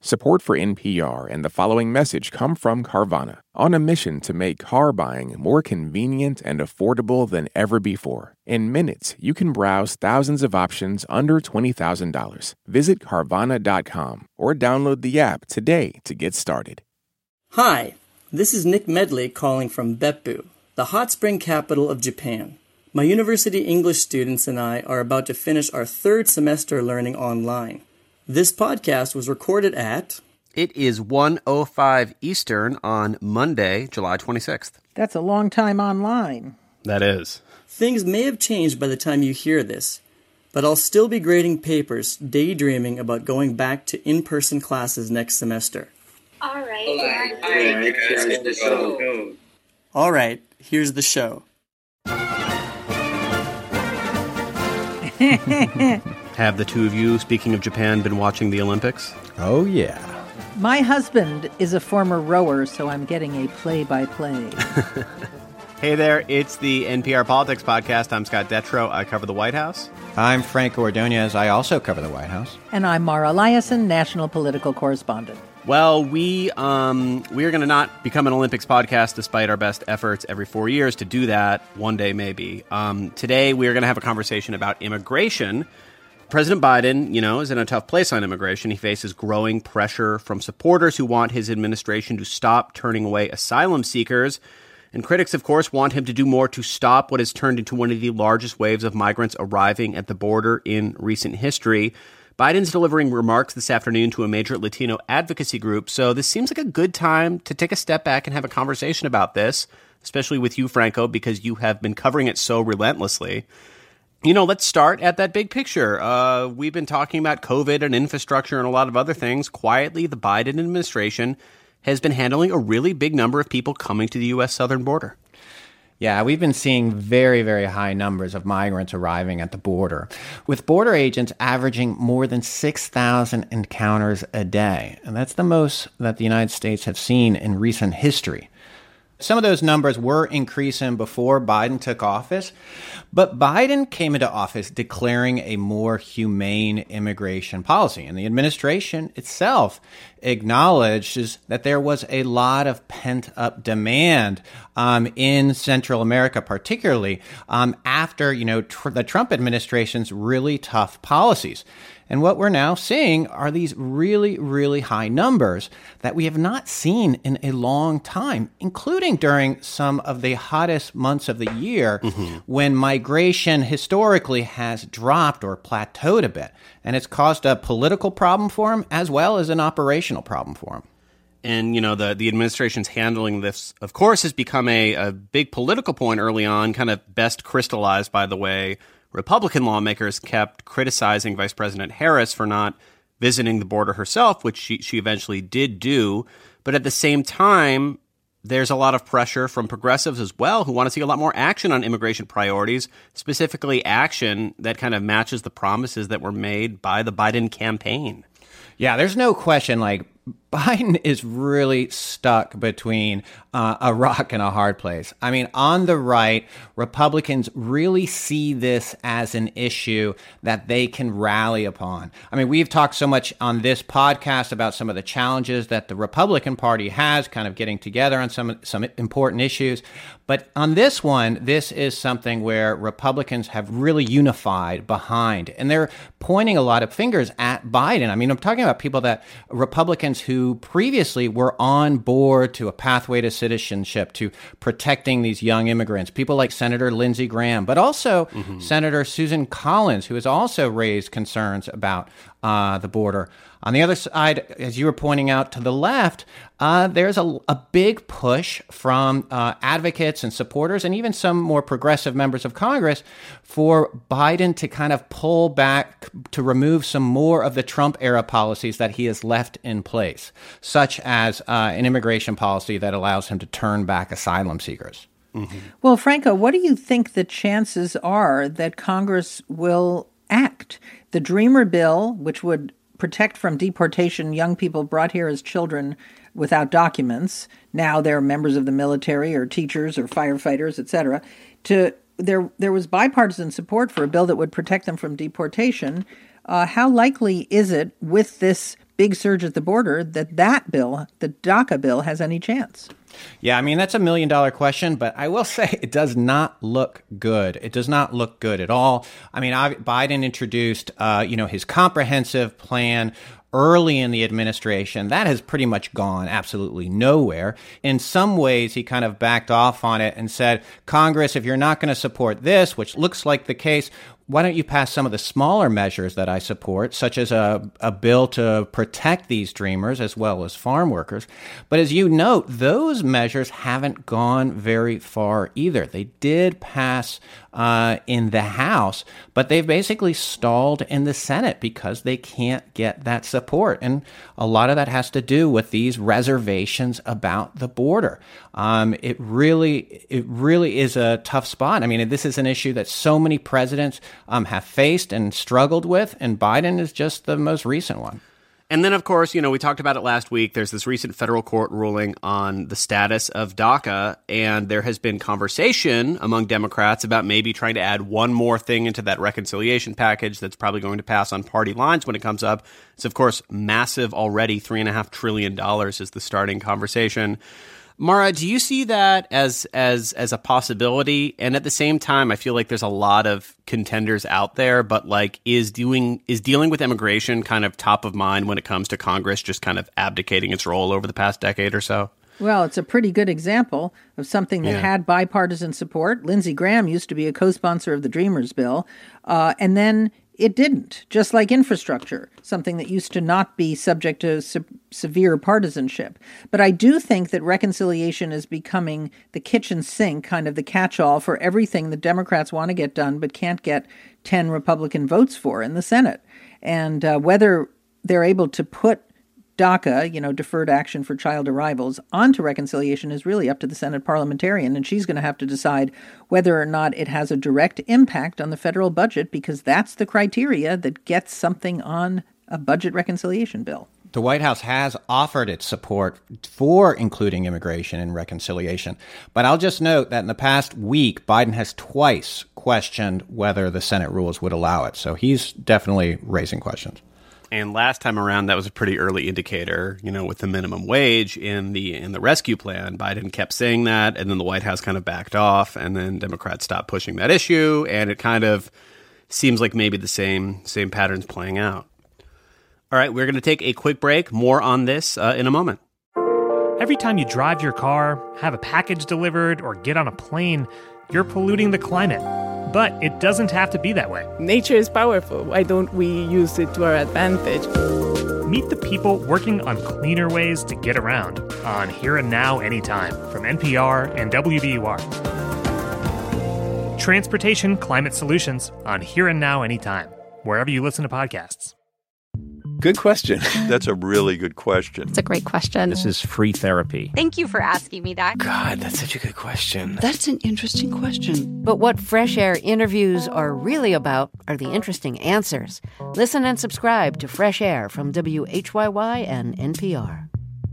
Support for NPR and the following message come from Carvana, on a mission to make car buying more convenient and affordable than ever before. In minutes, you can browse thousands of options under $20,000. Visit Carvana.com or download the app today to get started. Hi, this is Nick Medley calling from Beppu, the hot spring capital of Japan. My university English students and I are about to finish our third semester learning online. This podcast was recorded at... It is 1:05 Eastern on Monday, July 26th. That's a long time online. That is. Things may have changed by the time you hear this, but I'll still be grading papers, daydreaming about going back to in-person classes next semester. All right, the show. All right, here's the show. Have the two of you, speaking of Japan, been watching the Olympics? Oh, yeah. My husband is a former rower, so I'm getting a play-by-play. Hey there, it's the NPR Politics Podcast. I'm Scott Detrow. I cover the White House. I'm Franco Ordonez. I also cover the White House. And I'm Mara Liasson, national political correspondent. Well, we are going to not become an Olympics podcast despite our best efforts every 4 years to do that. One day, maybe. Today, we are going to have a conversation about immigration. President Biden, is in a tough place on immigration. He faces growing pressure from supporters who want his administration to stop turning away asylum seekers. And critics, of course, want him to do more to stop what has turned into one of the largest waves of migrants arriving at the border in recent history. Biden's delivering remarks this afternoon to a major Latino advocacy group, so this seems like a good time to take a step back and have a conversation about this, especially with you, Franco, because you have been covering it so relentlessly. Let's start at that big picture. We've been talking about COVID and infrastructure and a lot of other things. Quietly, the Biden administration has been handling a really big number of people coming to the U.S. southern border. Yeah, we've been seeing very, very high numbers of migrants arriving at the border, with border agents averaging more than 6,000 encounters a day. And that's the most that the United States have seen in recent history. Some of those numbers were increasing before Biden took office, but Biden came into office declaring a more humane immigration policy. And the administration itself acknowledges that there was a lot of pent-up demand in Central America, particularly after, the Trump administration's really tough policies. And what we're now seeing are these really, really high numbers that we have not seen in a long time, including during some of the hottest months of the year when migration historically has dropped or plateaued a bit. And it's caused a political problem for him as well as an operational problem for him. And, the administration's handling this, of course, has become a big political point early on, kind of best crystallized by the way Republican lawmakers kept criticizing Vice President Harris for not visiting the border herself, which she eventually did do. But at the same time, there's a lot of pressure from progressives as well who want to see a lot more action on immigration priorities, specifically action that kind of matches the promises that were made by the Biden campaign. Yeah, there's no question, Biden is really stuck between a rock and a hard place. I mean, on the right, Republicans really see this as an issue that they can rally upon. I mean, we've talked so much on this podcast about some of the challenges that the Republican Party has kind of getting together on some important issues. But on this one, this is something where Republicans have really unified behind, and they're pointing a lot of fingers at Biden. I mean, I'm talking about Republicans who previously were on board to a pathway to citizenship, to protecting these young immigrants, people like Senator Lindsey Graham, but also Senator Susan Collins, who has also raised concerns about the border. On the other side, as you were pointing out to the left, there's a big push from advocates and supporters and even some more progressive members of Congress for Biden to kind of pull back, to remove some more of the Trump-era policies that he has left in place, such as an immigration policy that allows him to turn back asylum seekers. Well, Franco, what do you think the chances are that Congress will act? The Dreamer bill, which would protect from deportation young people brought here as children without documents. Now they're members of the military or teachers or firefighters, etc. There was bipartisan support for a bill that would protect them from deportation. How likely is it with this big surge at the border, that bill, the DACA bill, has any chance. Yeah, I mean, that's $1 million question, but I will say it does not look good. It does not look good at all. I mean, Biden introduced, his comprehensive plan early in the administration. That has pretty much gone absolutely nowhere. In some ways, he kind of backed off on it and said, Congress, if you're not going to support this, which looks like the case, why don't you pass some of the smaller measures that I support, such as a bill to protect these dreamers as well as farm workers? But as you note, those measures haven't gone very far either. They did pass in the House, but they've basically stalled in the Senate because they can't get that support. And a lot of that has to do with these reservations about the border. It really is a tough spot. I mean, this is an issue that so many presidents have faced and struggled with, and Biden is just the most recent one. And then, of course, we talked about it last week. There's this recent federal court ruling on the status of DACA, and there has been conversation among Democrats about maybe trying to add one more thing into that reconciliation package that's probably going to pass on party lines when it comes up. It's, of course, massive already. $3.5 trillion is the starting conversation. Mara, do you see that as a possibility? And at the same time, I feel like there's a lot of contenders out there, but is dealing with immigration kind of top of mind when it comes to Congress just kind of abdicating its role over the past decade or so? Well, it's a pretty good example of something that had bipartisan support. Lindsey Graham used to be a co-sponsor of the Dreamers bill, and then it didn't, just like infrastructure, something that used to not be subject to severe partisanship. But I do think that reconciliation is becoming the kitchen sink, kind of the catch-all for everything the Democrats want to get done but can't get 10 Republican votes for in the Senate. And whether they're able to put DACA, deferred action for child arrivals, onto reconciliation is really up to the Senate parliamentarian, and she's going to have to decide whether or not it has a direct impact on the federal budget, because that's the criteria that gets something on a budget reconciliation bill. The White House has offered its support for including immigration in reconciliation. But I'll just note that in the past week, Biden has twice questioned whether the Senate rules would allow it. So he's definitely raising questions. And last time around, that was a pretty early indicator, with the minimum wage in the rescue plan. Biden kept saying that, and then the White House kind of backed off, and then Democrats stopped pushing that issue, and it kind of seems like maybe the same patterns playing out. All right, we're going to take a quick break. More on this in a moment. Every time you drive your car, have a package delivered, or get on a plane, you're polluting the climate. But it doesn't have to be that way. Nature is powerful. Why don't we use it to our advantage? Meet the people working on cleaner ways to get around on Here and Now Anytime from NPR and WBUR. Transportation Climate Solutions on Here and Now Anytime, wherever you listen to podcasts. Good question. That's a really good question. It's a great question. This is free therapy. Thank you for asking me that. God, that's such a good question. That's an interesting question. But what Fresh Air interviews are really about are the interesting answers. Listen and subscribe to Fresh Air from WHYY and NPR.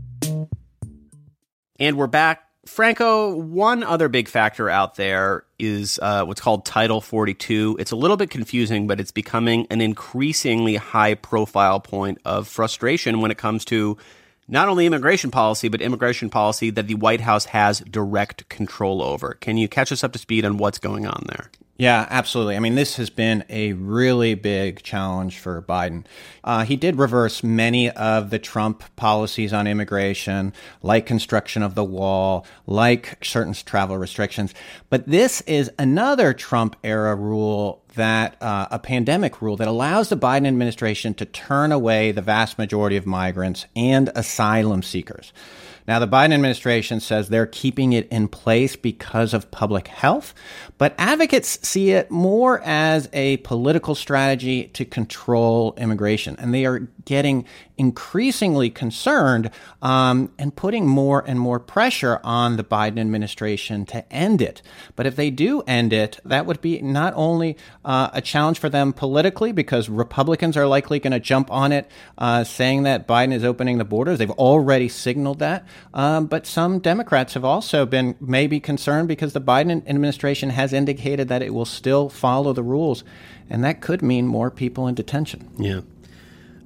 And we're back. Franco, one other big factor out there is what's called Title 42. It's a little bit confusing, but it's becoming an increasingly high-profile point of frustration when it comes to not only immigration policy, but immigration policy that the White House has direct control over. Can you catch us up to speed on what's going on there? Yeah, absolutely. I mean, this has been a really big challenge for Biden. He did reverse many of the Trump policies on immigration, like construction of the wall, like certain travel restrictions. But this is another Trump-era rule that a pandemic rule that allows the Biden administration to turn away the vast majority of migrants and asylum seekers. Now, the Biden administration says they're keeping it in place because of public health, but advocates see it more as a political strategy to control immigration. And they are getting increasingly concerned and putting more and more pressure on the Biden administration to end it. But if they do end it, that would be not only a challenge for them politically, because Republicans are likely going to jump on it, saying that Biden is opening the borders. They've already signaled that. But some Democrats have also been maybe concerned because the Biden administration has indicated that it will still follow the rules. And that could mean more people in detention. Yeah.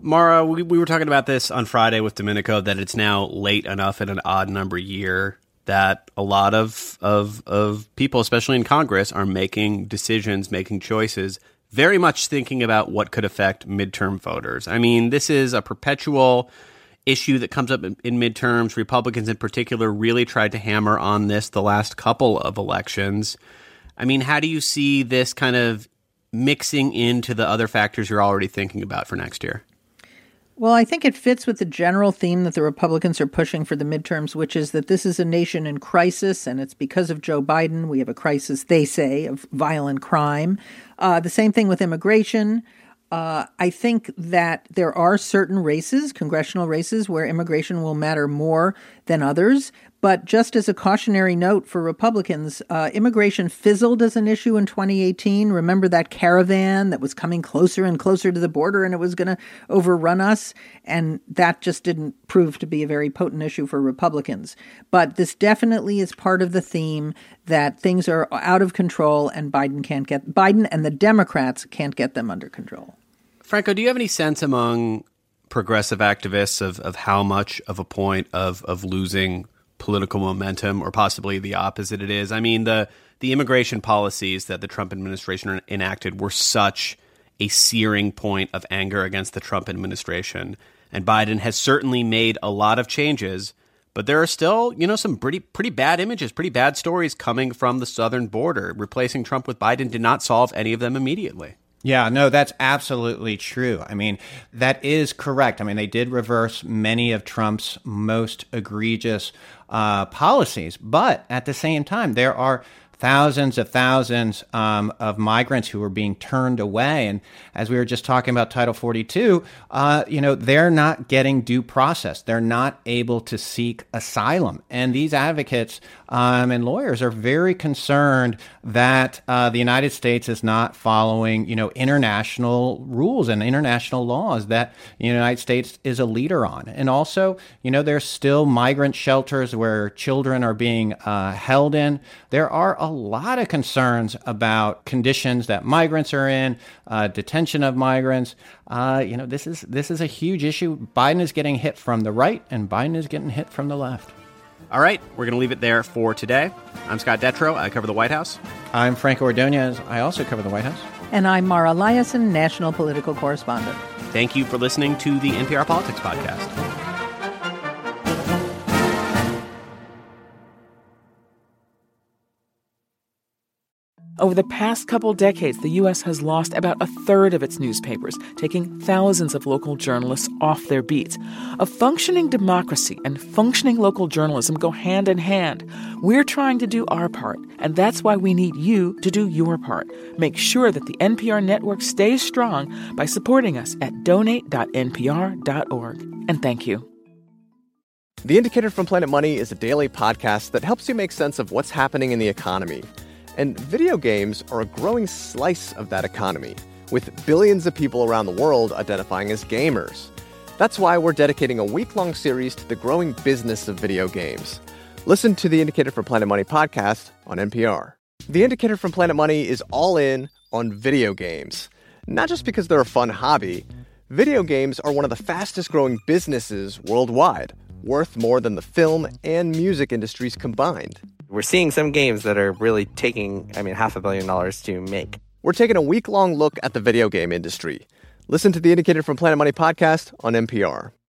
Mara, we were talking about this on Friday with Domenico, that it's now late enough in an odd number year that a lot of people, especially in Congress, are making decisions, making choices, very much thinking about what could affect midterm voters. I mean, this is a perpetual issue that comes up in midterms. Republicans in particular really tried to hammer on this the last couple of elections. I mean, how do you see this kind of mixing into the other factors you're already thinking about for next year? Well, I think it fits with the general theme that the Republicans are pushing for the midterms, which is that this is a nation in crisis, and it's because of Joe Biden. We have a crisis, they say, of violent crime. The same thing with immigration. I think that there are certain races, congressional races, where immigration will matter more than others. But just as a cautionary note for Republicans, immigration fizzled as an issue in 2018. Remember that caravan that was coming closer and closer to the border and it was going to overrun us? And that just didn't prove to be a very potent issue for Republicans. But this definitely is part of the theme that things are out of control and Biden and the Democrats can't get them under control. Franco, do you have any sense among progressive activists of how much of a point of losing political momentum, or possibly the opposite it is? I mean, the immigration policies that the Trump administration enacted were such a searing point of anger against the Trump administration. And Biden has certainly made a lot of changes, but there are still, some pretty bad images, pretty bad stories coming from the southern border. Replacing Trump with Biden did not solve any of them immediately. Yeah, no, that's absolutely true. I mean, that is correct. I mean, they did reverse many of Trump's most egregious policies. But at the same time, there are thousands of migrants who are being turned away. And as we were just talking about Title 42, they're not getting due process. They're not able to seek asylum. And these advocates and lawyers are very concerned that the United States is not following, international rules and international laws that the United States is a leader on. And also, there's still migrant shelters where children are being held in. There are a lot of concerns about conditions that migrants are in, detention of migrants. This is a huge issue. Biden is getting hit from the right, and Biden is getting hit from the left. All right, we're going to leave it there for today. I'm Scott Detrow. I cover the White House. I'm Franco Ordonez. I also cover the White House. And I'm Mara Liasson, national political correspondent. Thank you for listening to the NPR Politics Podcast. Over the past couple decades, the U.S. has lost about a third of its newspapers, taking thousands of local journalists off their beats. A functioning democracy and functioning local journalism go hand in hand. We're trying to do our part, and that's why we need you to do your part. Make sure that the NPR network stays strong by supporting us at donate.npr.org. And thank you. The Indicator from Planet Money is a daily podcast that helps you make sense of what's happening in the economy. And video games are a growing slice of that economy, with billions of people around the world identifying as gamers. That's why we're dedicating a week-long series to the growing business of video games. Listen to the Indicator from Planet Money podcast on NPR. The Indicator from Planet Money is all in on video games. Not just because they're a fun hobby. Video games are one of the fastest-growing businesses worldwide, worth more than the film and music industries combined. We're seeing some games that are really taking, $500 million to make. We're taking a week-long look at the video game industry. Listen to the Indicator from Planet Money podcast on NPR.